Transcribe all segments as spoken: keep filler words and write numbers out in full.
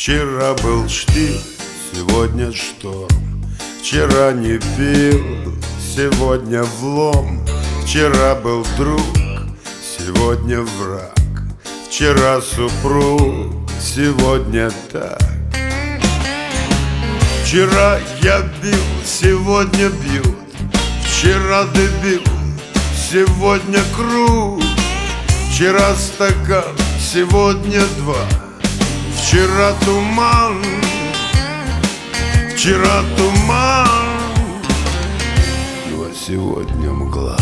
Вчера был штиль, сегодня шторм. Вчера не пил, сегодня влом. Вчера был друг, сегодня враг. Вчера супруг, сегодня так. Вчера я бил, сегодня бьют. Вчера дебил, сегодня круг. Вчера стакан, сегодня два. Вчера туман, вчера туман, ну а сегодня мгла.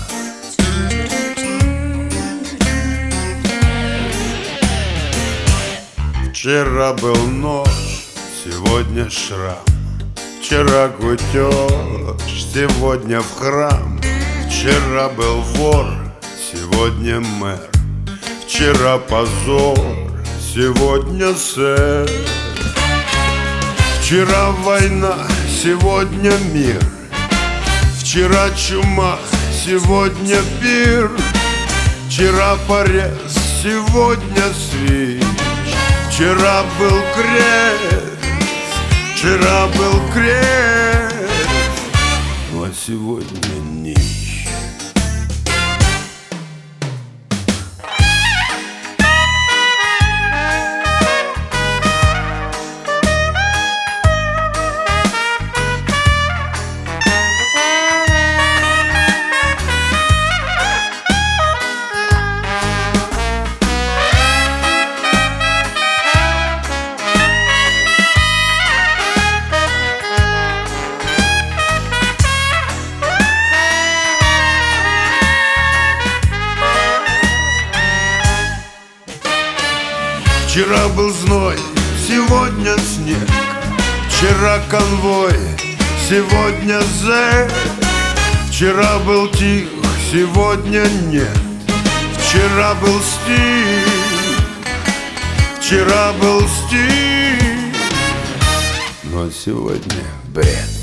Вчера был нож, сегодня шрам. Вчера кутеж, сегодня в храм. Вчера был вор, сегодня мэр. Вчера позор, сегодня сэр. Вчера война, сегодня мир. Вчера чума, сегодня пир. Вчера порез, сегодня свич. Вчера был крест, вчера был крест, ну а сегодня нищ. Вчера был зной, сегодня снег. Вчера конвой, сегодня зэк. Вчера был тих, сегодня нет. Вчера был стих, вчера был стих, но сегодня бред.